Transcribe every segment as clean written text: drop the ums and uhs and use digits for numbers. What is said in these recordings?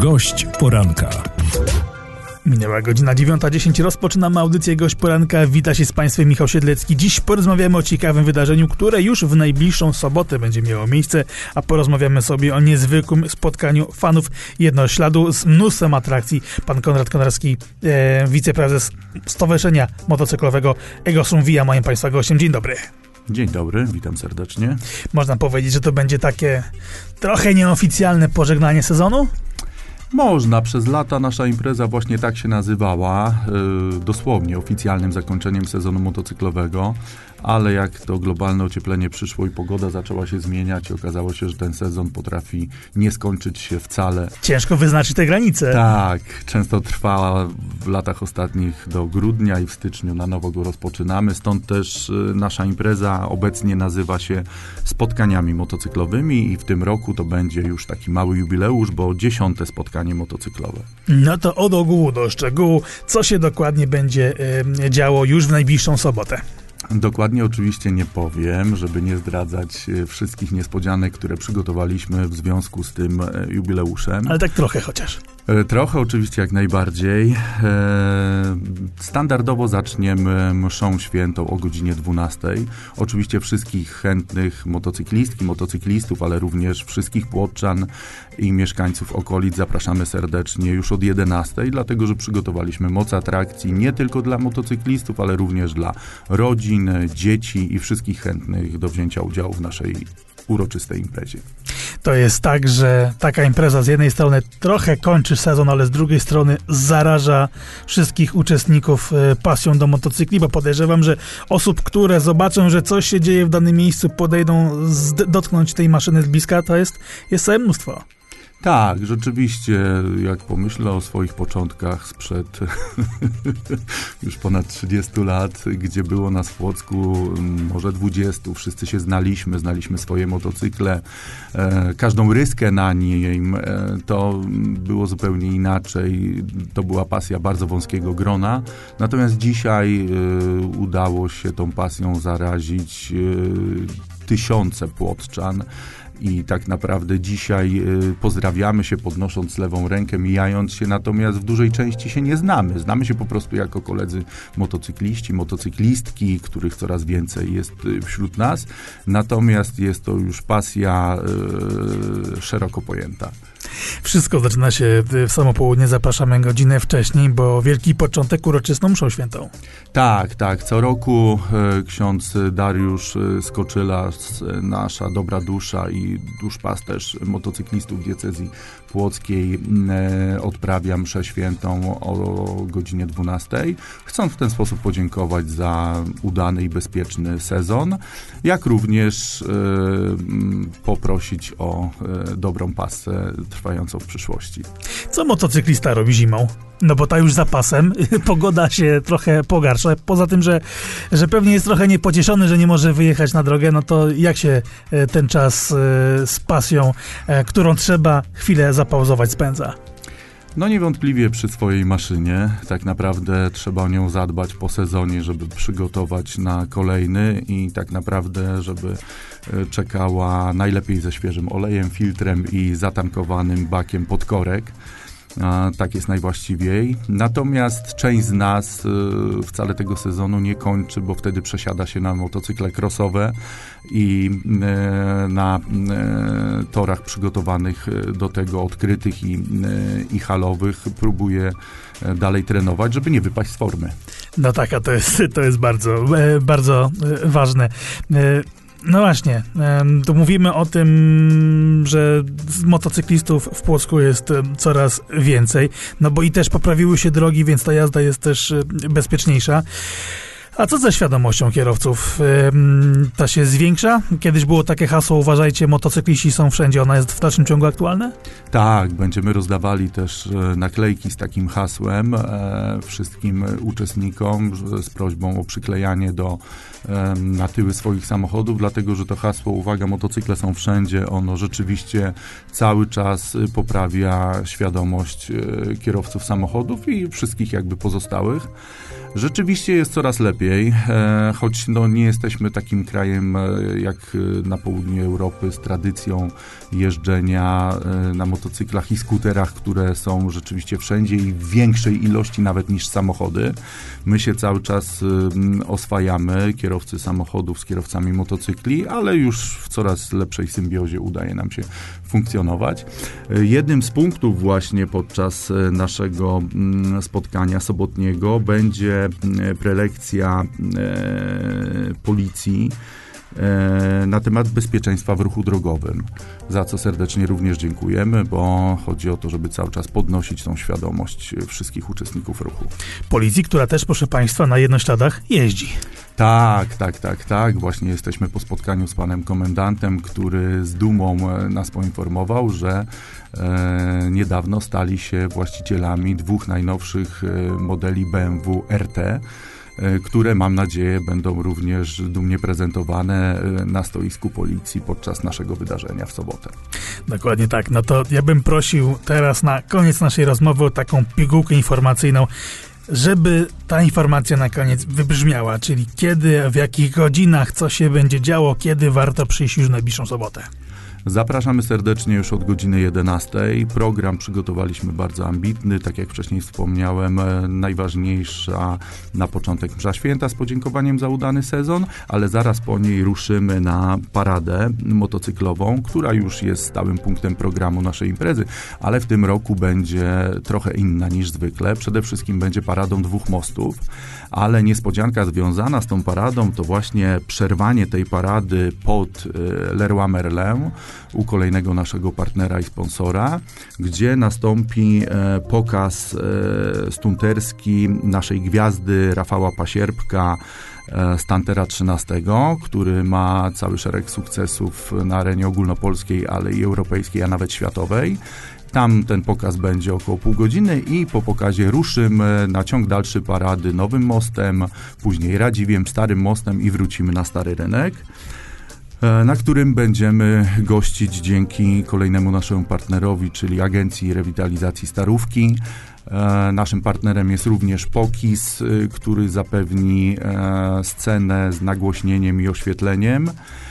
Gość poranka. Minęła godzina 9:10. Rozpoczynamy audycję Gość Poranka. Wita się z Państwem Michał Siedlecki. Dziś porozmawiamy o ciekawym wydarzeniu, które już w najbliższą sobotę będzie miało miejsce, a porozmawiamy sobie o niezwykłym spotkaniu fanów Jednośladu z mnóstwem atrakcji. Pan Konrad Konarski, wiceprezes Stowarzyszenia Motocyklowego Egosum Via, moim Państwa gościem. Dzień dobry. Dzień dobry, witam serdecznie. Można powiedzieć, że to będzie takie trochę nieoficjalne pożegnanie sezonu? Można. Przez lata nasza impreza właśnie tak się nazywała, dosłownie oficjalnym zakończeniem sezonu motocyklowego, ale jak to globalne ocieplenie przyszło i pogoda zaczęła się zmieniać, okazało się, że ten sezon potrafi nie skończyć się wcale. Ciężko wyznaczyć te granice. Tak, często trwa w latach ostatnich do grudnia i w styczniu na nowo go rozpoczynamy, stąd też nasza impreza obecnie nazywa się Spotkaniami Motocyklowymi i w tym roku to będzie już taki mały jubileusz, bo 10. spotkanie motocyklowe. No to od ogółu do szczegółu, co się dokładnie będzie działo już w najbliższą sobotę? Dokładnie oczywiście nie powiem, żeby nie zdradzać wszystkich niespodzianek, które przygotowaliśmy w związku z tym jubileuszem. Ale tak trochę chociaż. Trochę oczywiście jak najbardziej. Standardowo zaczniemy mszą świętą o godzinie 12:00. Oczywiście wszystkich chętnych motocyklistki, motocyklistów, ale również wszystkich płotczan i mieszkańców okolic zapraszamy serdecznie już od 11:00, dlatego że przygotowaliśmy moc atrakcji nie tylko dla motocyklistów, ale również dla rodzin, dzieci i wszystkich chętnych do wzięcia udziału w naszej uroczystej imprezie. To jest tak, że taka impreza z jednej strony trochę kończy sezon, ale z drugiej strony zaraża wszystkich uczestników pasją do motocykli, bo podejrzewam, że osób, które zobaczą, że coś się dzieje w danym miejscu, podejdą dotknąć tej maszyny z bliska, to jest całe mnóstwo. Tak, rzeczywiście, jak pomyślę o swoich początkach sprzed już ponad 30 lat, gdzie było nas w Płocku może 20, wszyscy się znaliśmy swoje motocykle, każdą ryskę na nim, to było zupełnie inaczej, to była pasja bardzo wąskiego grona, natomiast dzisiaj udało się tą pasją zarazić tysiące płotczan. I tak naprawdę dzisiaj pozdrawiamy się, podnosząc lewą rękę, mijając się, natomiast w dużej części się nie znamy. Znamy się po prostu jako koledzy motocykliści, motocyklistki, których coraz więcej jest wśród nas. Natomiast jest to już pasja szeroko pojęta. Wszystko zaczyna się w samo południe, zapraszamy godzinę wcześniej, bo wielki początek uroczystą mszą świętą. Tak. Co roku ksiądz Dariusz Skoczyla, nasza dobra dusza i duszpasterz motocyklistów diecezji płockiej, odprawia mszę świętą o godzinie 12:00. Chcąc w ten sposób podziękować za udany i bezpieczny sezon, jak również poprosić o dobrą pasę trwającą w przyszłości. Co motocyklista robi zimą? No bo ta już za pasem, pogoda się trochę pogarsza. Poza tym, że pewnie jest trochę niepocieszony, że nie może wyjechać na drogę, no to jak się ten czas z pasją, którą trzeba chwilę zapauzować, spędza? No niewątpliwie przy swojej maszynie. Tak naprawdę trzeba o nią zadbać po sezonie, żeby przygotować na kolejny i tak naprawdę, żeby czekała najlepiej ze świeżym olejem, filtrem i zatankowanym bakiem pod korek. Tak jest najwłaściwiej. Natomiast część z nas wcale tego sezonu nie kończy, bo wtedy przesiada się na motocykle crossowe i na torach przygotowanych do tego, odkrytych i halowych, próbuje dalej trenować, żeby nie wypaść z formy. No tak, a to jest bardzo, bardzo ważne. No właśnie, tu mówimy o tym, że motocyklistów w Płocku jest coraz więcej, no bo i też poprawiły się drogi, więc ta jazda jest też bezpieczniejsza. A co ze świadomością kierowców? Ta się zwiększa? Kiedyś było takie hasło, uważajcie, motocykliści są wszędzie. Ona jest w dalszym ciągu aktualna? Tak, będziemy rozdawali też naklejki z takim hasłem wszystkim uczestnikom z prośbą o przyklejanie na tyły swoich samochodów, dlatego że to hasło, uwaga, motocykle są wszędzie, ono rzeczywiście cały czas poprawia świadomość kierowców samochodów i wszystkich jakby pozostałych. Rzeczywiście jest coraz lepiej, choć nie jesteśmy takim krajem jak na południu Europy z tradycją jeżdżenia na motocyklach i skuterach, które są rzeczywiście wszędzie i w większej ilości nawet niż samochody. My się cały czas oswajamy, kierowcy samochodów z kierowcami motocykli, ale już w coraz lepszej symbiozie udaje nam się funkcjonować. Jednym z punktów właśnie podczas naszego spotkania sobotniego będzie prelekcja policji na temat bezpieczeństwa w ruchu drogowym, za co serdecznie również dziękujemy, bo chodzi o to, żeby cały czas podnosić tą świadomość wszystkich uczestników ruchu. Policji, która też, proszę Państwa, na jednośladach jeździ. Tak. Właśnie jesteśmy po spotkaniu z panem komendantem, który z dumą nas poinformował, że niedawno stali się właścicielami 2 najnowszych modeli BMW RT, które, mam nadzieję, będą również dumnie prezentowane na stoisku policji podczas naszego wydarzenia w sobotę. Dokładnie tak. No to ja bym prosił teraz na koniec naszej rozmowy o taką pigułkę informacyjną, żeby ta informacja na koniec wybrzmiała, czyli kiedy, w jakich godzinach, co się będzie działo, kiedy warto przyjść już w najbliższą sobotę. Zapraszamy serdecznie już od godziny 11. Program przygotowaliśmy bardzo ambitny, tak jak wcześniej wspomniałem, najważniejsza na początek msza święta z podziękowaniem za udany sezon, ale zaraz po niej ruszymy na paradę motocyklową, która już jest stałym punktem programu naszej imprezy, ale w tym roku będzie trochę inna niż zwykle. Przede wszystkim będzie paradą 2 mostów, ale niespodzianka związana z tą paradą to właśnie przerwanie tej parady pod Leroy Merlin u kolejnego naszego partnera i sponsora, gdzie nastąpi pokaz stunterski naszej gwiazdy Rafała Pasierbka, Stantera 13, który ma cały szereg sukcesów na arenie ogólnopolskiej, ale i europejskiej, a nawet światowej. Tam ten pokaz będzie około pół godziny i po pokazie ruszymy na ciąg dalszy parady Nowym Mostem, później Radziwiem, Starym Mostem i wrócimy na Stary Rynek, na którym będziemy gościć dzięki kolejnemu naszemu partnerowi, czyli Agencji Rewitalizacji Starówki. Naszym partnerem jest również Pokis, który zapewni scenę z nagłośnieniem i oświetleniem.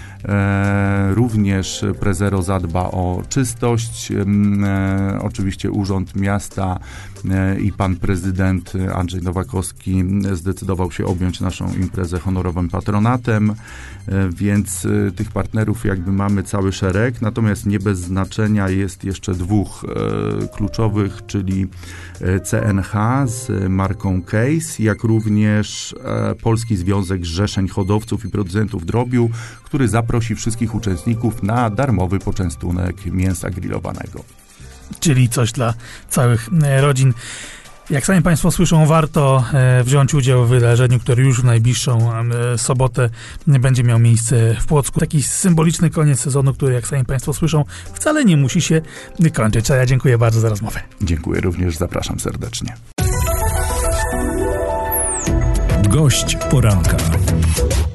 Również Prezero zadba o czystość. Oczywiście Urząd Miasta i pan prezydent Andrzej Nowakowski zdecydował się objąć naszą imprezę honorowym patronatem, więc tych partnerów jakby mamy cały szereg, natomiast nie bez znaczenia jest jeszcze 2 kluczowych, czyli CNH z marką Case, jak również Polski Związek Zrzeszeń Hodowców i Producentów Drobiu, który zaprosi wszystkich uczestników na darmowy poczęstunek mięsa grillowanego. Czyli coś dla całych rodzin. Jak sami Państwo słyszą, warto wziąć udział w wydarzeniu, które już w najbliższą sobotę będzie miał miejsce w Płocku. Taki symboliczny koniec sezonu, który, jak sami Państwo słyszą, wcale nie musi się kończyć. A ja dziękuję bardzo za rozmowę. Dziękuję również, zapraszam serdecznie. Gość poranka.